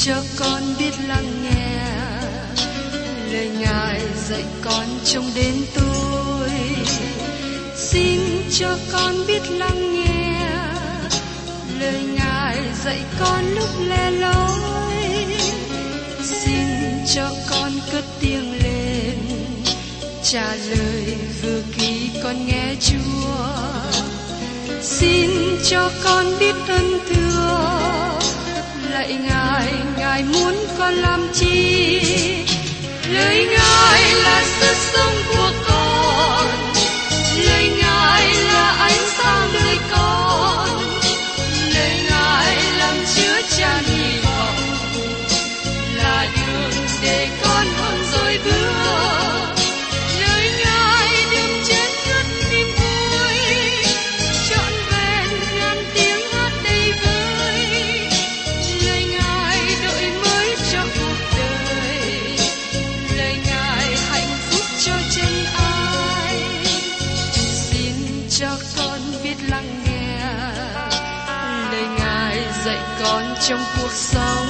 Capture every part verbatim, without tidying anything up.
cho con biết lắng nghe lời Ngài dạy con trong đêm tối. Xin cho con biết lắng nghe lời Ngài dạy con lúc lẻ loi. Xin cho con cất tiếng lên trả lời vừa khi con nghe Chúa. Xin cho con biết ơn thưa lạy Ngài, Ngài muốn con làm chi? Lời Ngài là sức sống của con, lời Ngài là ánh sáng đời con, lời Ngài làm chứa chan hy vọng, là đường để con hơn rồi bước. Lời Ngài đêm chết ngất niềm vui, trọn vẹn ngàn tiếng hát đầy vơi. Lời Ngài đổi mới cho cuộc đời, lời Ngài hạnh phúc cho chân ai. Xin cho con biết lắng nghe lời Ngài dạy con trong cuộc sống.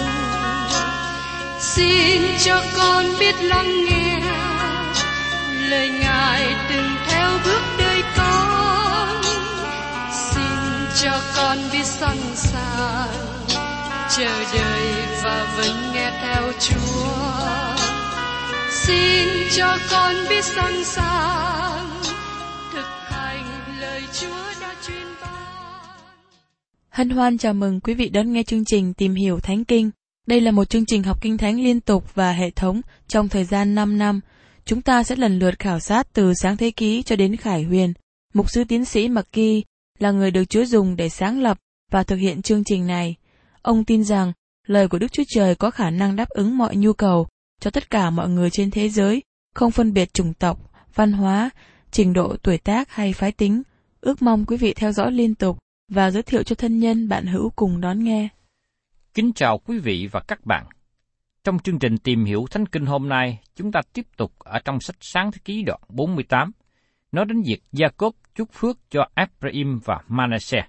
Xin cho con biết lắng nghe lời Ngài từng theo bước đời con. Xin cho con biết sẵn sàng chờ đợi và vẫn nghe theo Chúa. Xin cho con biết sẵn sàng thực hành lời Chúa đã truyền ban. Hân hoan chào mừng quý vị đón nghe chương trình Tìm hiểu Thánh Kinh. Đây là một chương trình học Kinh Thánh liên tục và hệ thống trong thời gian năm năm. Chúng ta sẽ lần lượt khảo sát từ Sáng Thế Ký cho đến Khải Huyền. Mục sư tiến sĩ McGee là người được Chúa dùng để sáng lập và thực hiện chương trình này. Ông tin rằng lời của Đức Chúa Trời có khả năng đáp ứng mọi nhu cầu cho tất cả mọi người trên thế giới, không phân biệt chủng tộc, văn hóa, trình độ tuổi tác hay phái tính. Ước mong quý vị theo dõi liên tục và giới thiệu cho thân nhân bạn hữu cùng đón nghe. Kính chào quý vị và các bạn. Trong chương trình Tìm hiểu Thánh Kinh hôm nay, chúng ta tiếp tục ở trong sách Sáng Thế Ký đoạn bốn mươi tám, nói đến việc Gia-cốp chúc phước cho Ephraim và Manasseh.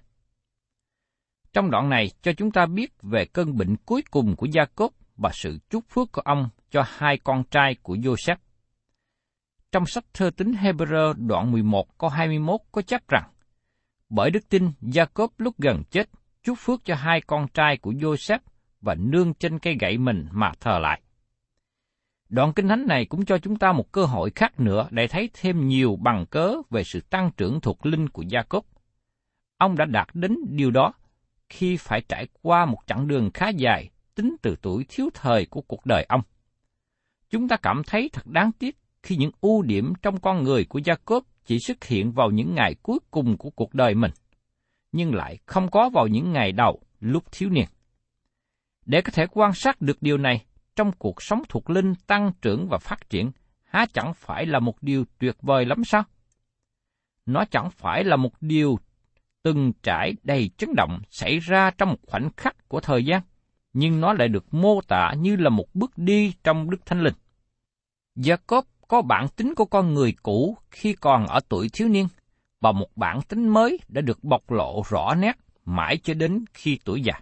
Trong đoạn này cho chúng ta biết về cơn bệnh cuối cùng của Gia-cốp và sự chúc phước của ông cho hai con trai của Giô-sép. Trong sách Thơ Tín Hê-bơ-rơ đoạn mười một câu hai mươi mốt có chép rằng, bởi đức tin Gia-cốp lúc gần chết chúc phước cho hai con trai của Giô-sép và nương trên cây gậy mình mà thờ lại. Đoạn kinh thánh này cũng cho chúng ta một cơ hội khác nữa để thấy thêm nhiều bằng cớ về sự tăng trưởng thuộc linh của Gia-cốp. Ông đã đạt đến điều đó khi phải trải qua một chặng đường khá dài tính từ tuổi thiếu thời của cuộc đời ông. Chúng ta cảm thấy thật đáng tiếc khi những ưu điểm trong con người của Gia-cốp chỉ xuất hiện vào những ngày cuối cùng của cuộc đời mình, nhưng lại không có vào những ngày đầu lúc thiếu niên. Để có thể quan sát được điều này trong cuộc sống thuộc linh tăng trưởng và phát triển, há chẳng phải là một điều tuyệt vời lắm sao? Nó chẳng phải là một điều từng trải đầy chấn động xảy ra trong một khoảnh khắc của thời gian, nhưng nó lại được mô tả như là một bước đi trong Đức Thánh Linh. Gia-cốp có bản tính của con người cũ khi còn ở tuổi thiếu niên, và một bản tính mới đã được bộc lộ rõ nét mãi cho đến khi tuổi già.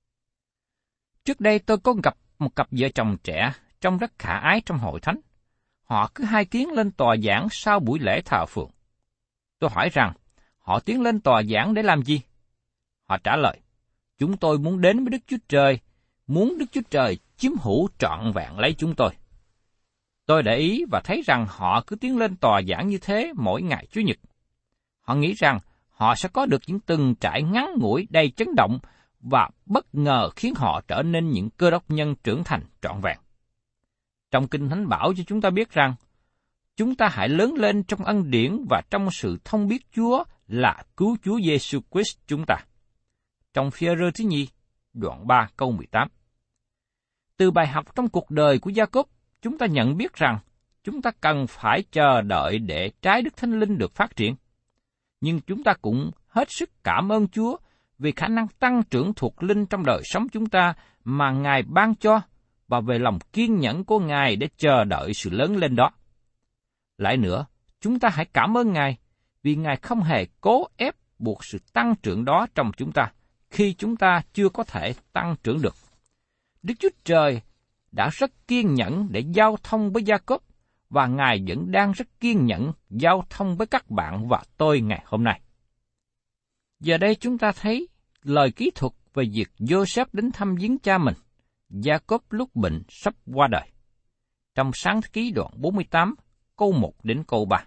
Trước đây tôi có gặp một cặp vợ chồng trẻ trông rất khả ái trong hội thánh. Họ cứ hai tiếng lên tòa giảng sau buổi lễ thờ phượng. Tôi hỏi rằng, họ tiến lên tòa giảng để làm gì? Họ trả lời, chúng tôi muốn đến với Đức Chúa Trời, muốn Đức Chúa Trời chiếm hữu trọn vẹn lấy chúng tôi. Tôi để ý và thấy rằng họ cứ tiến lên tòa giảng như thế mỗi ngày Chủ nhật. Họ nghĩ rằng họ sẽ có được những từng trải ngắn ngủi đầy chấn động và bất ngờ khiến họ trở nên những cơ đốc nhân trưởng thành trọn vẹn. Trong Kinh Thánh bảo cho chúng ta biết rằng, chúng ta hãy lớn lên trong ân điển và trong sự thông biết Chúa là cứu Chúa Giêsu Christ chúng ta. Trong Phi-e-rơ thứ nhì, đoạn ba câu mười tám. Từ bài học trong cuộc đời của Gia-cốp, chúng ta nhận biết rằng chúng ta cần phải chờ đợi để trái Đức Thánh Linh được phát triển. Nhưng chúng ta cũng hết sức cảm ơn Chúa vì khả năng tăng trưởng thuộc linh trong đời sống chúng ta mà Ngài ban cho, và về lòng kiên nhẫn của Ngài để chờ đợi sự lớn lên đó. Lại nữa, chúng ta hãy cảm ơn Ngài vì Ngài không hề cố ép buộc sự tăng trưởng đó trong chúng ta, khi chúng ta chưa có thể tăng trưởng được. Đức Chúa Trời đã rất kiên nhẫn để giao thông với Gia-cốp, và Ngài vẫn đang rất kiên nhẫn giao thông với các bạn và tôi ngày hôm nay. Giờ đây chúng ta thấy lời kỹ thuật về việc Joseph đến thăm viếng cha mình, Gia-cốp lúc bệnh sắp qua đời, trong Sáng Thế Ký đoạn bốn mươi tám, câu một đến câu ba.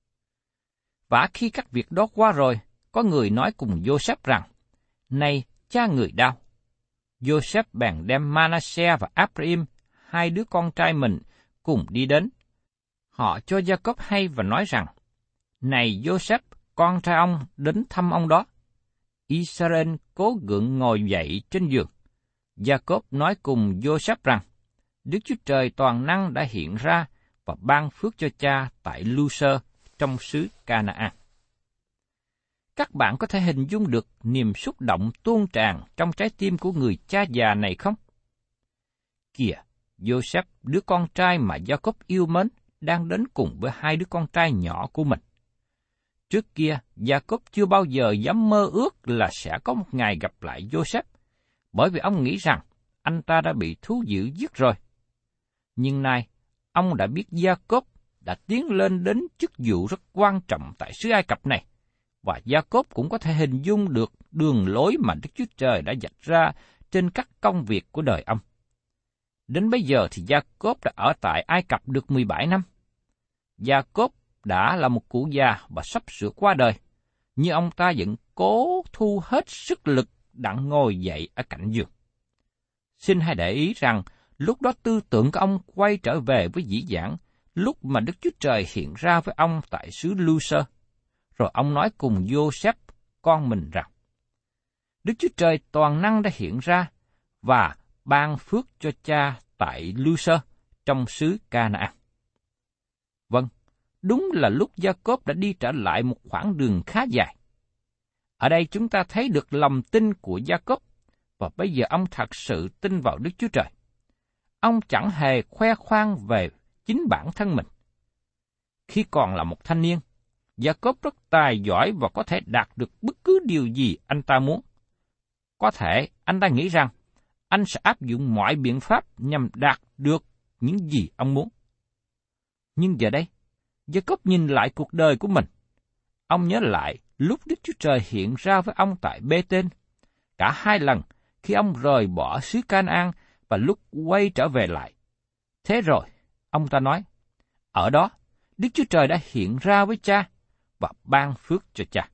Và khi các việc đó qua rồi, có người nói cùng Joseph rằng, này cha người đau. Joseph bèn đem Manasseh và Ephraim, hai đứa con trai mình, cùng đi đến. Họ cho Gia-cốp hay và nói rằng, này Joseph, con trai ông đến thăm ông đó. Israel cố gượng ngồi dậy trên giường. Gia-cốp nói cùng Joseph rằng, Đức Chúa Trời toàn năng đã hiện ra và ban phước cho cha tại Lu-sơ trong xứ Ca-na-an. Các bạn có thể hình dung được niềm xúc động tuôn tràn trong trái tim của người cha già này không? Kìa, Joseph, đứa con trai mà Gia-cốp yêu mến, đang đến cùng với hai đứa con trai nhỏ của mình. Trước kia, Gia-cốp chưa bao giờ dám mơ ước là sẽ có một ngày gặp lại Joseph, bởi vì ông nghĩ rằng anh ta đã bị thú dữ giết rồi. Nhưng nay, ông đã biết Gia-cốp đã tiến lên đến chức vụ rất quan trọng tại xứ Ai Cập này, và Gia-cốp cũng có thể hình dung được đường lối mà Đức Chúa Trời đã vạch ra trên các công việc của đời ông. Đến bây giờ thì Gia-cốp đã ở tại Ai Cập được mười bảy năm. Gia-cốp đã là một cụ già và sắp sửa qua đời, nhưng ông ta vẫn cố thu hết sức lực đặng ngồi dậy ở cạnh giường. Xin hãy để ý rằng, lúc đó tư tưởng của ông quay trở về với dĩ vãng, lúc mà Đức Chúa Trời hiện ra với ông tại xứ Lu-sơ. Rồi ông nói cùng Joseph, con mình rằng, Đức Chúa Trời toàn năng đã hiện ra và ban phước cho cha tại Lu-sơ trong xứ Ca-na-an. Vâng, đúng là lúc Gia-cốp đã đi trở lại một khoảng đường khá dài. Ở đây chúng ta thấy được lòng tin của Gia-cốp, và bây giờ ông thật sự tin vào Đức Chúa Trời. Ông chẳng hề khoe khoang về chính bản thân mình. Khi còn là một thanh niên, Gia-cốp rất tài giỏi và có thể đạt được bất cứ điều gì anh ta muốn. Có thể anh ta nghĩ rằng anh sẽ áp dụng mọi biện pháp nhằm đạt được những gì ông muốn. Nhưng giờ đây, Gia-cốp nhìn lại cuộc đời của mình. Ông nhớ lại lúc Đức Chúa Trời hiện ra với ông tại Bê-tên, cả hai lần khi ông rời bỏ xứ Can-an và lúc quay trở về lại. Thế rồi, ông ta nói, ở đó, Đức Chúa Trời đã hiện ra với cha và ban phước cho cha.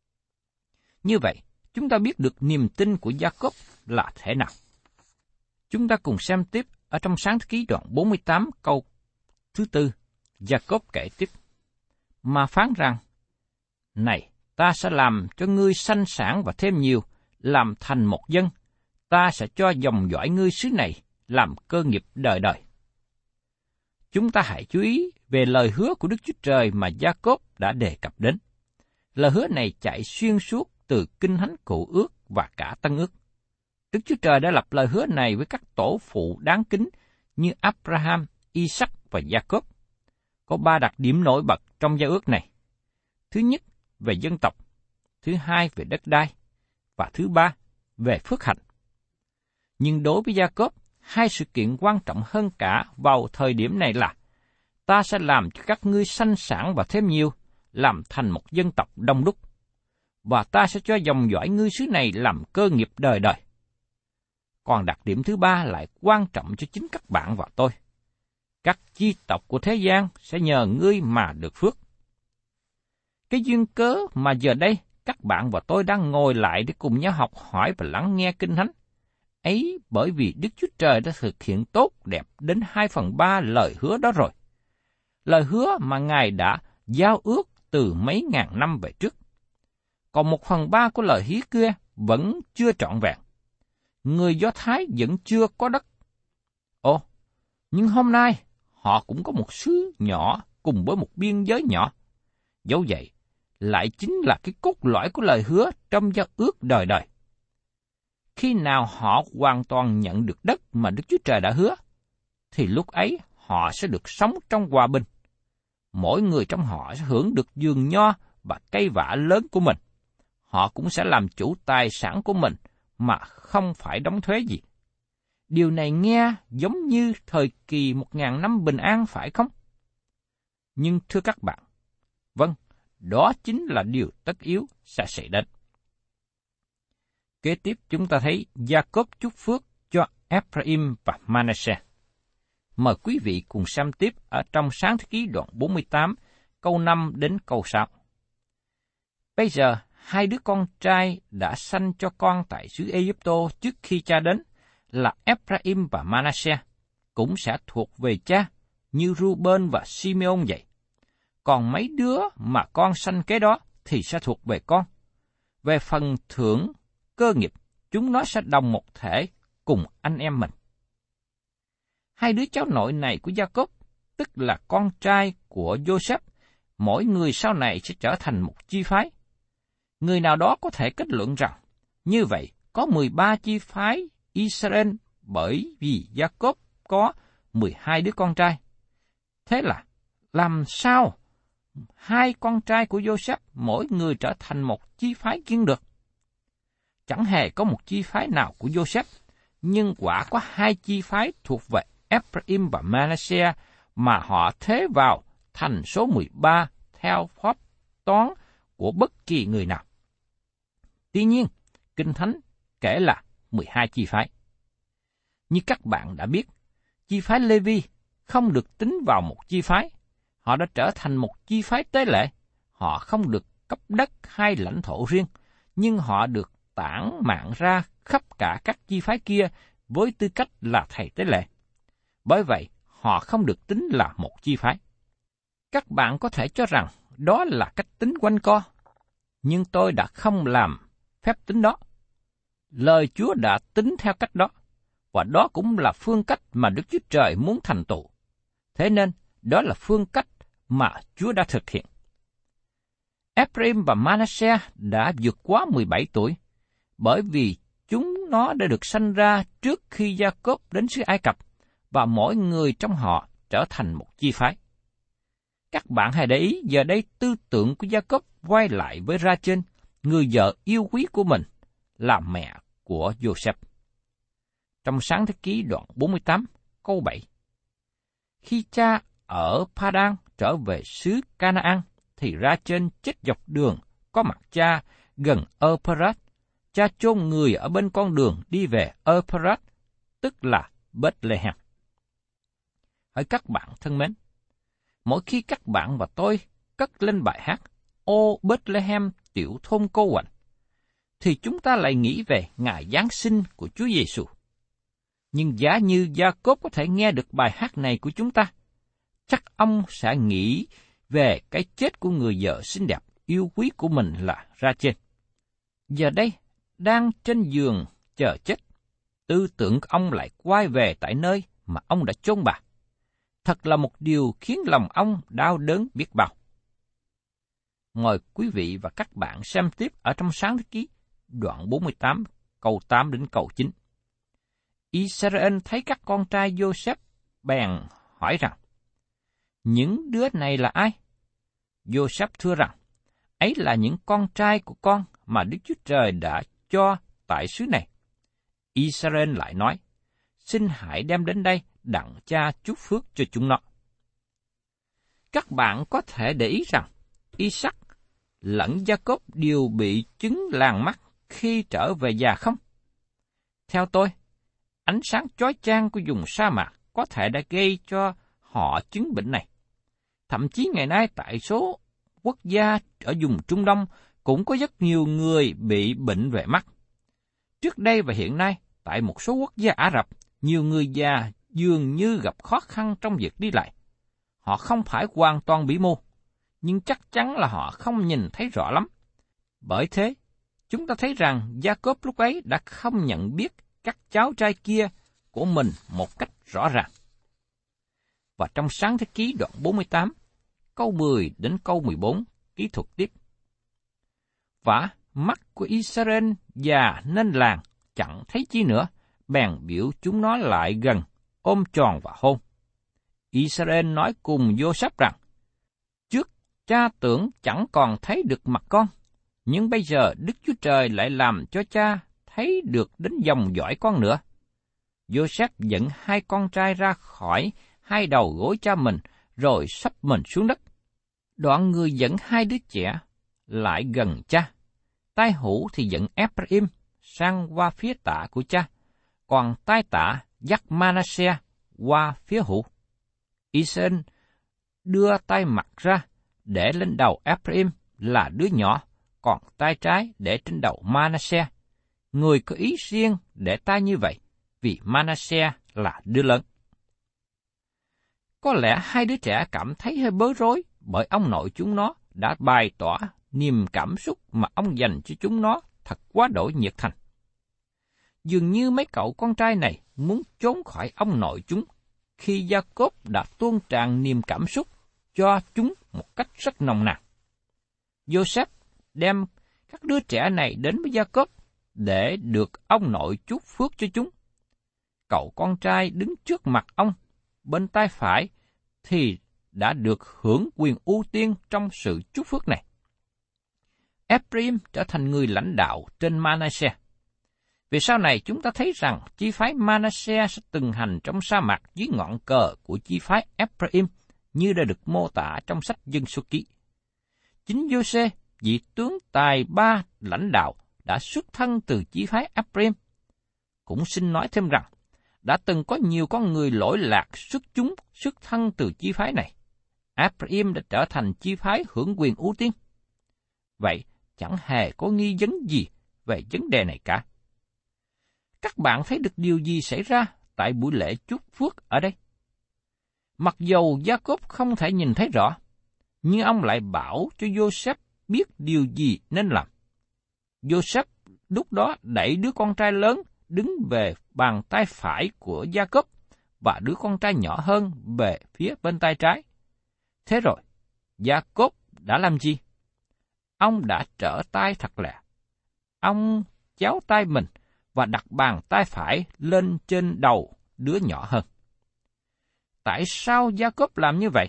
Như vậy, chúng ta biết được niềm tin của Gia-cốp là thế nào. Chúng ta cùng xem tiếp ở trong Sáng Thế Ký đoạn bốn mươi tám câu thứ tư. Gia-cốp kể tiếp, mà phán rằng, này, ta sẽ làm cho ngươi sanh sản và thêm nhiều, làm thành một dân, ta sẽ cho dòng dõi ngươi xứ này làm cơ nghiệp đời đời. Chúng ta hãy chú ý về lời hứa của Đức Chúa Trời mà Gia-cốp đã đề cập đến. Lời hứa này chạy xuyên suốt từ Kinh Thánh Cựu Ước và cả Tân Ước. Đức Chúa Trời đã lập lời hứa này với các tổ phụ đáng kính như Abraham, Isaac và Gia-cốp. Có ba đặc điểm nổi bật trong giao ước này. Thứ nhất, về dân tộc. Thứ hai, về đất đai. Và thứ ba, về phước hạnh. Nhưng đối với Gia-cốp, hai sự kiện quan trọng hơn cả vào thời điểm này là ta sẽ làm cho các ngươi sanh sản và thêm nhiều, làm thành một dân tộc đông đúc. Và ta sẽ cho dòng dõi ngươi xứ này làm cơ nghiệp đời đời. Còn đặc điểm thứ ba lại quan trọng cho chính các bạn và tôi. Các chi tộc của thế gian sẽ nhờ ngươi mà được phước. Cái duyên cớ mà giờ đây các bạn và tôi đang ngồi lại để cùng nhau học hỏi và lắng nghe Kinh Thánh, ấy bởi vì Đức Chúa Trời đã thực hiện tốt đẹp đến hai phần ba lời hứa đó rồi. Lời hứa mà Ngài đã giao ước từ mấy ngàn năm về trước. Còn một phần ba của lời hứa kia vẫn chưa trọn vẹn. Người Do Thái vẫn chưa có đất. Ồ, nhưng hôm nay họ cũng có một xứ nhỏ cùng với một biên giới nhỏ. Dẫu vậy, lại chính là cái cốt lõi của lời hứa trong giao ước đời đời. Khi nào họ hoàn toàn nhận được đất mà Đức Chúa Trời đã hứa, thì lúc ấy họ sẽ được sống trong hòa bình. Mỗi người trong họ sẽ hưởng được vườn nho và cây vả lớn của mình. Họ cũng sẽ làm chủ tài sản của mình mà không phải đóng thuế gì. Điều này nghe giống như thời kỳ một ngàn năm bình an phải không? Nhưng thưa các bạn, vâng, đó chính là điều tất yếu sẽ xảy đến. Kế tiếp chúng ta thấy Gia-cốp chúc phước cho Ephraim và Manasseh. Mời quý vị cùng xem tiếp ở trong Sáng Thế Ký đoạn bốn mươi tám, câu năm đến câu sáu. Bây giờ, hai đứa con trai đã sanh cho con tại xứ Ê-gipt-tô trước khi cha đến, là Ephraim và Manasseh, cũng sẽ thuộc về cha, như Ru-bên và Si-mê-ôn vậy. Còn mấy đứa mà con sanh kế đó thì sẽ thuộc về con. Về phần thưởng, cơ nghiệp, chúng nó sẽ đồng một thể cùng anh em mình. Hai đứa cháu nội này của Gia-cốp, tức là con trai của Joseph, mỗi người sau này sẽ trở thành một chi phái. Người nào đó có thể kết luận rằng, như vậy có mười ba chi phái Israel bởi vì Gia-cốp có mười hai đứa con trai. Thế là, làm sao hai con trai của Joseph mỗi người trở thành một chi phái kiên được? Chẳng hề có một chi phái nào của Joseph, nhưng quả có hai chi phái thuộc về Ephraim và Manasseh mà họ thế vào thành số mười ba theo phép toán của bất kỳ người nào. Tuy nhiên, Kinh Thánh kể là mười hai chi phái. Như các bạn đã biết, chi phái Lê-vi không được tính vào một chi phái. Họ đã trở thành một chi phái tế lễ. Họ không được cấp đất hay lãnh thổ riêng, nhưng họ được tản mạn ra khắp cả các chi phái kia với tư cách là thầy tế lễ. Bởi vậy, họ không được tính là một chi phái. Các bạn có thể cho rằng đó là cách tính quanh co, nhưng tôi đã không làm phép tính đó. Lời Chúa đã tính theo cách đó, và đó cũng là phương cách mà Đức Chúa Trời muốn thành tựu. Thế nên, đó là phương cách mà Chúa đã thực hiện. Ephraim và Manasseh đã vượt quá mười bảy tuổi, bởi vì chúng nó đã được sanh ra trước khi Gia-cốp đến xứ Ai Cập, và mỗi người trong họ trở thành một chi phái. Các bạn hãy để ý, giờ đây tư tưởng của Gia-cốp quay lại với Ra-chên, người vợ yêu quý của mình, là mẹ của Joseph. Trong Sáng Thế Ký đoạn bốn mươi tám, câu bảy. Khi cha ở Pa-đan trở về xứ Ca-na-an, thì Ra-chên chết dọc đường, có mặt cha gần Ơ-pơ-rát. Cha chôn người ở bên con đường đi về Ơ-pơ-rát, tức là Bethlehem. Hỡi các bạn thân mến, mỗi khi các bạn và tôi cất lên bài hát Ô Bethlehem tiểu thôn cô quạnh, thì chúng ta lại nghĩ về ngày Giáng sinh của Chúa Giêsu. Nhưng giá như Gia-cốp có thể nghe được bài hát này của chúng ta, chắc ông sẽ nghĩ về cái chết của người vợ xinh đẹp yêu quý của mình là Ra-chên. Giờ đây, đang trên giường chờ chết, tư tưởng của ông lại quay về tại nơi mà ông đã chôn bà. Thật là một điều khiến lòng ông đau đớn biết bao. Mời quý vị và các bạn xem tiếp ở trong Sáng Thế Ký, đoạn bốn mươi tám, câu tám đến câu chín. Israel thấy các con trai Joseph bèn hỏi rằng, những đứa này là ai? Joseph thưa rằng, ấy là những con trai của con mà Đức Chúa Trời đã cho tại xứ này. Israel lại nói, xin hãy đem đến đây đặng cha chúc phước cho chúng nó. Các bạn có thể để ý rằng, Isaac lẫn Gia-cốp đều bị chứng làng mắt khi trở về già không? Theo tôi, ánh sáng chói chang của vùng sa mạc có thể đã gây cho họ chứng bệnh này. Thậm chí ngày nay tại số quốc gia ở vùng Trung Đông cũng có rất nhiều người bị bệnh về mắt. Trước đây và hiện nay, tại một số quốc gia Ả Rập, nhiều người già dường như gặp khó khăn trong việc đi lại. Họ không phải hoàn toàn bị mù, nhưng chắc chắn là họ không nhìn thấy rõ lắm. Bởi thế, chúng ta thấy rằng Gia-cốp lúc ấy đã không nhận biết các cháu trai kia của mình một cách rõ ràng. Và trong Sáng Thế Ký đoạn bốn mươi tám, câu mười đến câu mười bốn, kỹ thuật tiếp. Và mắt của Israel già nên làng, chẳng thấy chi nữa, bèn biểu chúng nó lại gần, ôm tròn và hôn. Israel nói cùng Joseph rằng, trước cha tưởng chẳng còn thấy được mặt con, nhưng bây giờ Đức Chúa Trời lại làm cho cha thấy được đến dòng dõi con nữa. Joseph dẫn hai con trai ra khỏi hai đầu gối cha mình, rồi sắp mình xuống đất. Đoạn người dẫn hai đứa trẻ lại gần cha. Tay hữu thì dẫn Ephraim sang qua phía tả của cha, còn tay tả dắt Manasseh qua phía hữu. Israel đưa tay mặt ra để lên đầu Ephraim là đứa nhỏ, còn tay trái để trên đầu Manasseh. Người có ý riêng để tay như vậy, vì Manasseh là đứa lớn. Có lẽ hai đứa trẻ cảm thấy hơi bối rối bởi ông nội chúng nó đã bày tỏ niềm cảm xúc mà ông dành cho chúng nó thật quá đổi nhiệt thành. Dường như mấy cậu con trai này muốn trốn khỏi ông nội chúng khi Gia-cốp đã tuôn tràn niềm cảm xúc cho chúng một cách rất nồng nàn. Joseph đem các đứa trẻ này đến với Gia-cốp để được ông nội chúc phước cho chúng. Cậu con trai đứng trước mặt ông, bên tay phải, thì đã được hưởng quyền ưu tiên trong sự chúc phước này. Ephraim trở thành người lãnh đạo trên Manasseh. Vì sau này chúng ta thấy rằng chi phái Manasseh sẽ từng hành trong sa mạc dưới ngọn cờ của chi phái Ephraim như đã được mô tả trong sách Dân Số Ký. Chính Giô-sê, vị tướng tài ba lãnh đạo, đã xuất thân từ chi phái Ephraim. Cũng xin nói thêm rằng, đã từng có nhiều con người lỗi lạc xuất chúng xuất thân từ chi phái này. Ephraim đã trở thành chi phái hưởng quyền ưu tiên. Vậy, chẳng hề có nghi vấn gì về vấn đề này cả. Các bạn thấy được điều gì xảy ra tại buổi lễ chúc phước ở đây? Mặc dầu Gia-cốp không thể nhìn thấy rõ, nhưng ông lại bảo cho Joseph biết điều gì nên làm. Joseph lúc đó đẩy đứa con trai lớn đứng về bàn tay phải của Gia-cốp và đứa con trai nhỏ hơn về phía bên tay trái. Thế rồi, Gia-cốp đã làm gì? Ông đã trở tay thật lẹ. Ông chéo tay mình và đặt bàn tay phải lên trên đầu đứa nhỏ hơn. Tại sao Gia-cốp làm như vậy?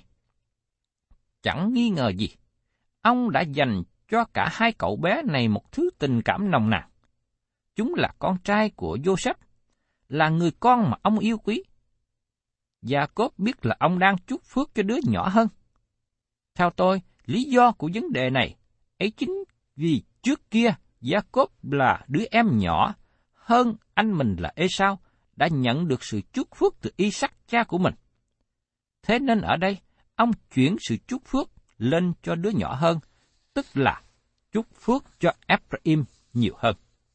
Chẳng nghi ngờ gì, ông đã dành cho cả hai cậu bé này một thứ tình cảm nồng nàn. Chúng là con trai của Joseph, là người con mà ông yêu quý. Gia-cốp biết là ông đang chúc phước cho đứa nhỏ hơn. Theo tôi, lý do của vấn đề này ấy chính vì trước kia Gia-cốp là đứa em nhỏ hơn anh mình là Ê-sao, đã nhận được sự chúc phước từ Y-sắc cha của mình. Thế nên ở đây, ông chuyển sự chúc phước lên cho đứa nhỏ hơn, tức là chúc phước cho Ephraim nhiều hơn.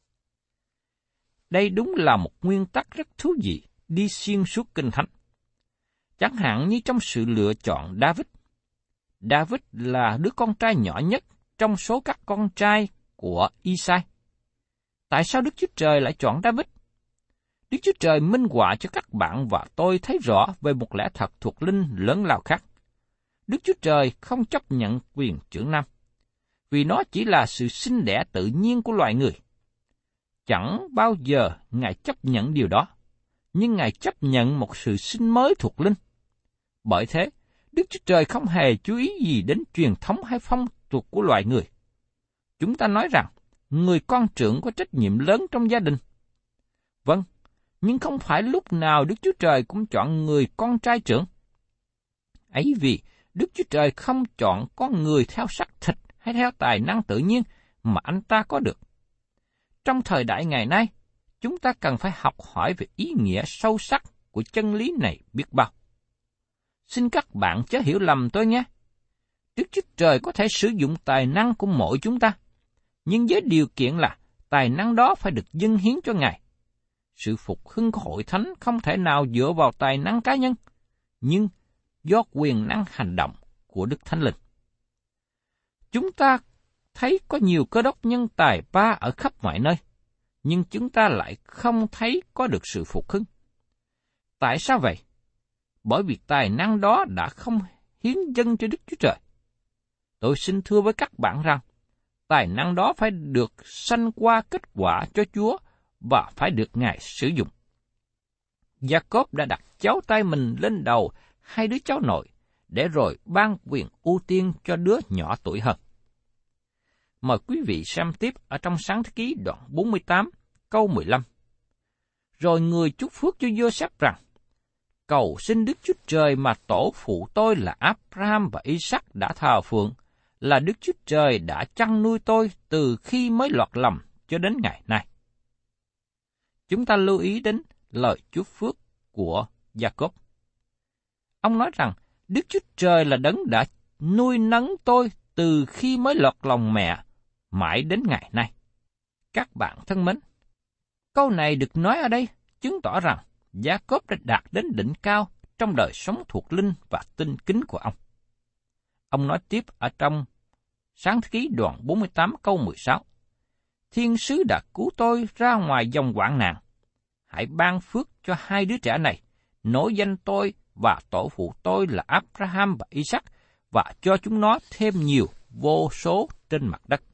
Đây đúng là một nguyên tắc rất thú vị đi xuyên suốt Kinh Thánh. Chẳng hạn như trong sự lựa chọn David. David là đứa con trai nhỏ nhất trong số các con trai của Isai. Tại sao Đức Chúa Trời lại chọn David? Đức Chúa Trời minh họa cho các bạn và tôi thấy rõ về một lẽ thật thuộc linh lớn lao khác. Đức Chúa Trời không chấp nhận quyền trưởng nam, vì nó chỉ là sự sinh đẻ tự nhiên của loài người. Chẳng bao giờ Ngài chấp nhận điều đó, nhưng Ngài chấp nhận một sự sinh mới thuộc linh. Bởi thế, Đức Chúa Trời không hề chú ý gì đến truyền thống hay phong tục của loài người. Chúng ta nói rằng, người con trưởng có trách nhiệm lớn trong gia đình. Vâng, nhưng không phải lúc nào Đức Chúa Trời cũng chọn người con trai trưởng. Ấy vì Đức Chúa Trời không chọn con người theo xác thịt hay theo tài năng tự nhiên mà anh ta có được. Trong thời đại ngày nay, chúng ta cần phải học hỏi về ý nghĩa sâu sắc của chân lý này biết bao. Xin các bạn chớ hiểu lầm tôi nhé. Đức Chúa Trời có thể sử dụng tài năng của mỗi chúng ta, nhưng với điều kiện là tài năng đó phải được dâng hiến cho Ngài. Sự phục hưng của hội thánh không thể nào dựa vào tài năng cá nhân, nhưng do quyền năng hành động của Đức Thánh Linh. Chúng ta thấy có nhiều cơ đốc nhân tài ba ở khắp mọi nơi, nhưng chúng ta lại không thấy có được sự phục hưng. Tại sao vậy? Bởi vì tài năng đó đã không hiến dâng cho Đức Chúa Trời. Tôi xin thưa với các bạn rằng, tài năng đó phải được sanh qua kết quả cho Chúa và phải được Ngài sử dụng. Gia-cốp đã đặt cháu tay mình lên đầu hai đứa cháu nội, để rồi ban quyền ưu tiên cho đứa nhỏ tuổi hơn. Mời quý vị xem tiếp ở trong Sáng Thế Ký đoạn bốn mươi tám, câu mười lăm. Rồi người chúc phước cho Joseph rằng, cầu xin Đức Chúa Trời mà tổ phụ tôi là Abraham và Isaac đã thờ phượng, là Đức Chúa Trời đã chăn nuôi tôi từ khi mới lọt lòng cho đến ngày nay. Chúng ta lưu ý đến lời chúc phước của Gia-cốp. Ông nói rằng, Đức Chúa Trời là đấng đã nuôi nấng tôi từ khi mới lọt lòng mẹ, mãi đến ngày nay. Các bạn thân mến, câu này được nói ở đây chứng tỏ rằng Gia-cốp đã đạt đến đỉnh cao trong đời sống thuộc linh và tinh kính của ông. Ông nói tiếp ở trong Sáng thế ký đoạn bốn mươi tám câu mười sáu, Thiên sứ đã cứu tôi ra ngoài dòng hoạn nạn. Hãy ban phước cho hai đứa trẻ này, nối danh tôi và tổ phụ tôi là Abraham và Isaac, và cho chúng nó thêm nhiều vô số trên mặt đất.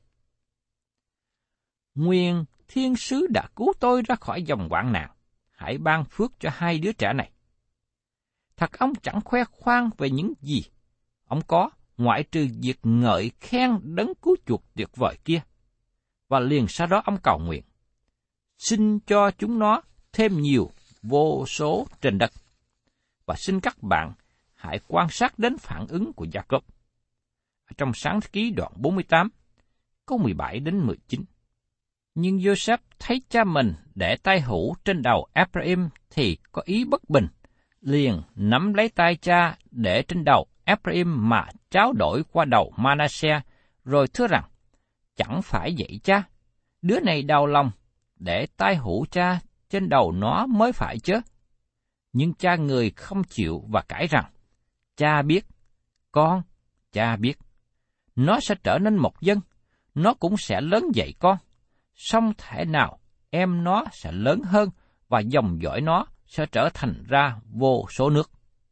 Nguyên thiên sứ đã cứu tôi ra khỏi dòng hoạn nạn. Hãy ban phước cho hai đứa trẻ này. Thật ông chẳng khoe khoang về những gì ông có, ngoại trừ việc ngợi khen đấng cứu chuộc tuyệt vời kia. Và liền sau đó ông cầu nguyện, xin cho chúng nó thêm nhiều vô số trên đất. Và xin các bạn hãy quan sát đến phản ứng của Gia-cốp. Trong Sáng thế ký đoạn bốn mươi tám, câu mười bảy đến mười chín. Nhưng Joseph thấy cha mình để tay hữu trên đầu Ephraim thì có ý bất bình, liền nắm lấy tay cha để trên đầu Ephraim mà tráo đổi qua đầu Manasseh, rồi thưa rằng, chẳng phải vậy cha, đứa này đau lòng, để tay hữu cha trên đầu nó mới phải chứ. Nhưng cha người không chịu và cãi rằng, cha biết, con, cha biết, nó sẽ trở nên một dân, nó cũng sẽ lớn dậy con, song thể nào em nó sẽ lớn hơn và dòng dõi nó sẽ trở thành ra vô số nước.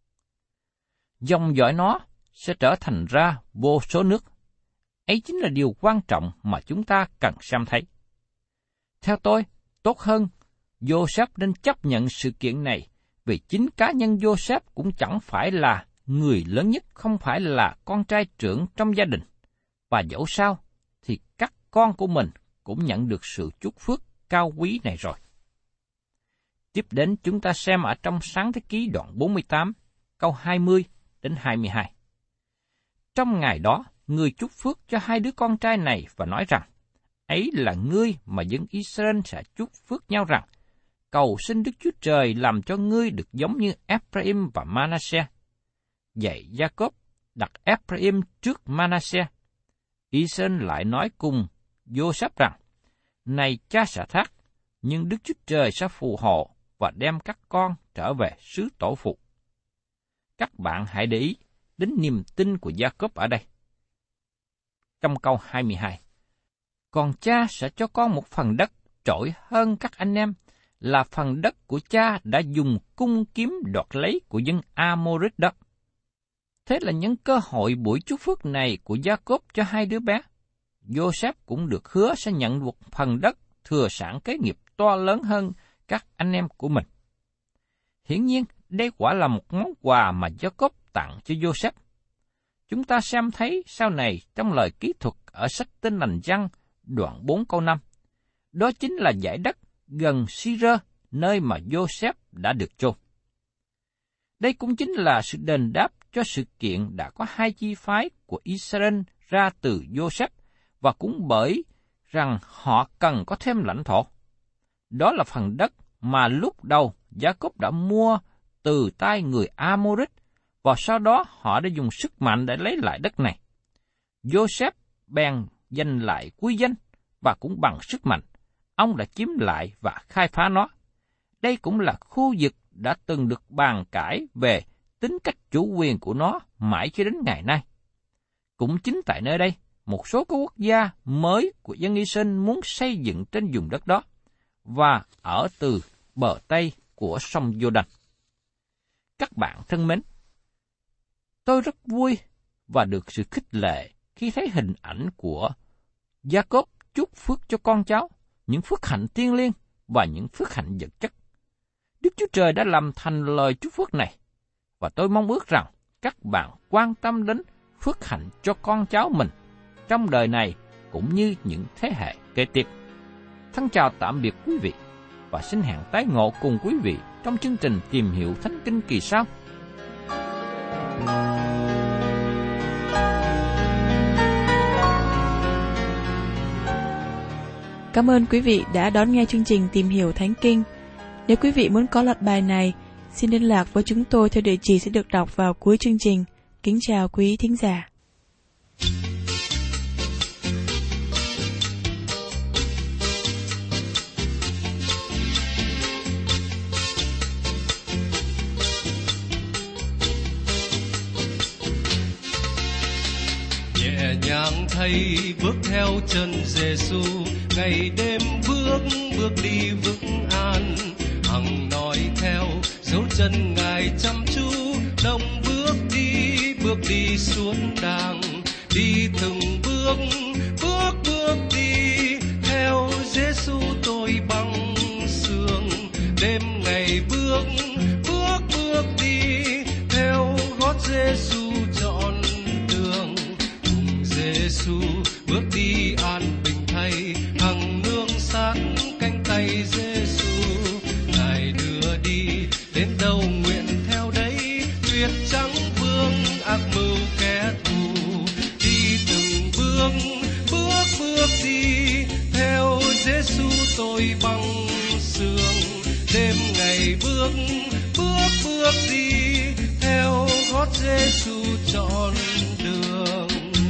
Dòng dõi nó sẽ trở thành ra vô số nước. Ấy chính là điều quan trọng mà chúng ta cần xem thấy. Theo tôi, tốt hơn, Joseph nên chấp nhận sự kiện này, vì chính cá nhân Joseph cũng chẳng phải là người lớn nhất, không phải là con trai trưởng trong gia đình. Và dẫu sao, thì các con của mình cũng nhận được sự chúc phước cao quý này rồi. Tiếp đến chúng ta xem ở trong Sáng thế ký đoạn bốn mươi tám, câu hai mươi đến hai mươi hai. Trong ngày đó, người chúc phước cho hai đứa con trai này và nói rằng, ấy là ngươi mà dân Israel sẽ chúc phước nhau rằng, cầu xin Đức Chúa Trời làm cho ngươi được giống như Ephraim và Manasseh. Vậy Gia-cốp đặt Ephraim trước Manasseh. Israel lại nói cùng Joseph rằng, này cha sẽ thác, nhưng Đức Chúa Trời sẽ phù hộ và đem các con trở về xứ tổ phụ. Các bạn hãy để ý đến niềm tin của Gia-cốp ở đây. Trong câu hai mươi hai, còn cha sẽ cho con một phần đất trội hơn các anh em, là phần đất của cha đã dùng cung kiếm đoạt lấy của dân Amorit đó. Thế là những cơ hội buổi chúc phước này của Gia-cốp cho hai đứa bé. Joseph cũng được hứa sẽ nhận một phần đất thừa sản kế nghiệp to lớn hơn các anh em của mình. Hiển nhiên, đây quả là một món quà mà Gia-cốp tặng cho Joseph. Chúng ta xem thấy sau này trong lời kỹ thuật ở sách Tin Lành Giăng đoạn bốn câu năm. Đó chính là dải đất gần Si-rơ, nơi mà Joseph đã được chôn. Đây cũng chính là sự đền đáp cho sự kiện đã có hai chi phái của Israel ra từ Joseph, và cũng bởi rằng họ cần có thêm lãnh thổ. Đó là phần đất mà lúc đầu Gia-cốp đã mua từ tay người Amorit, và sau đó họ đã dùng sức mạnh để lấy lại đất này. Joseph bèn giành lại quy danh, và cũng bằng sức mạnh, ông đã chiếm lại và khai phá nó. Đây cũng là khu vực đã từng được bàn cãi về tính cách chủ quyền của nó mãi cho đến ngày nay. Cũng chính tại nơi đây, một số các quốc gia mới của dân Israel muốn xây dựng trên vùng đất đó, và ở từ bờ Tây của sông Giô-đanh. Các bạn thân mến, tôi rất vui và được sự khích lệ khi thấy hình ảnh của Gia-cốp chúc phước cho con cháu, những phước hạnh thiêng liêng và những phước hạnh vật chất. Đức Chúa Trời đã làm thành lời chúc phước này, và tôi mong ước rằng các bạn quan tâm đến phước hạnh cho con cháu mình trong đời này cũng như những thế hệ kế tiếp. Thân chào tạm biệt quý vị, và xin hẹn tái ngộ cùng quý vị trong chương trình Tìm Hiểu Thánh Kinh kỳ sau. Cảm ơn quý vị đã đón nghe chương trình Tìm Hiểu Thánh Kinh. Nếu quý vị muốn có loạt bài này, xin liên lạc với chúng tôi theo địa chỉ sẽ được đọc vào cuối chương trình. Kính chào quý thính giả. Nhẹ nhàng thay bước theo chân Giêsu, ngày đêm bước bước đi vững an, hằng nói theo dấu chân Ngài chăm chú, đồng bước đi bước đi suốt đàng, đi từng bước bước bước đi theo Giêsu tôi băng sương, đêm ngày bước bước bước đi theo gót Giêsu trọn đường, cùng Giêsu bước đi an bình thay, hằng nương sát cánh tay Giêsu, Ngài đưa đi đến đâu nguyện theo đấy, tuyệt trắng vương ác mưu kẻ thù, đi từng bước bước bước đi theo Giêsu tôi băng sương, đêm ngày bước bước bước đi theo gót Giêsu trọn đường.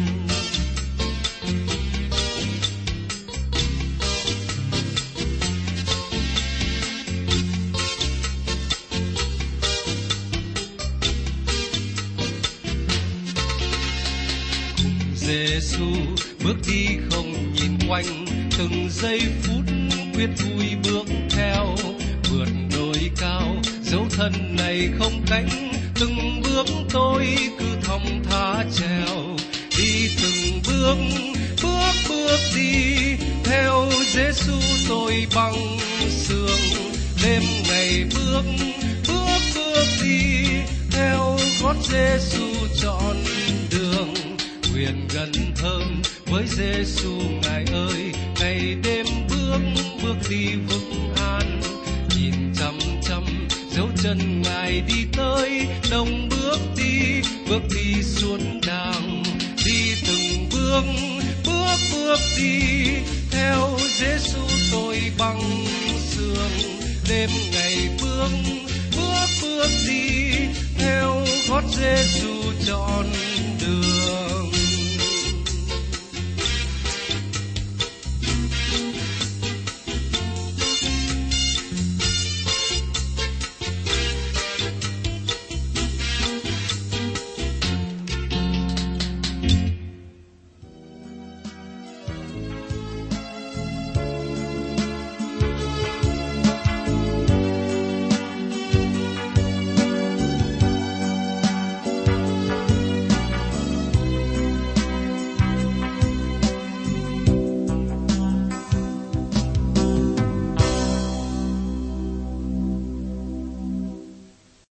Giêsu bước đi không nhìn quanh, từng giây phút quyết vui bước theo, vượt đồi cao dấu thân này không cánh, từng bước tôi cứ thong thả trèo, đi từng bước bước bước đi theo Giêsu tôi băng sương, đêm ngày bước bước bước đi theo gót Giêsu trọn đường, nguyện gần thơm với Giêsu Ngài ơi, ngày đêm bước bước đi vững an, nhìn chăm chăm dấu chân Ngài đi tới, đồng bước đi bước đi xuống đàng, đi từng bước bước bước đi theo Giêsu tôi băng sương, đêm ngày bước bước bước đi theo gót Giêsu trọn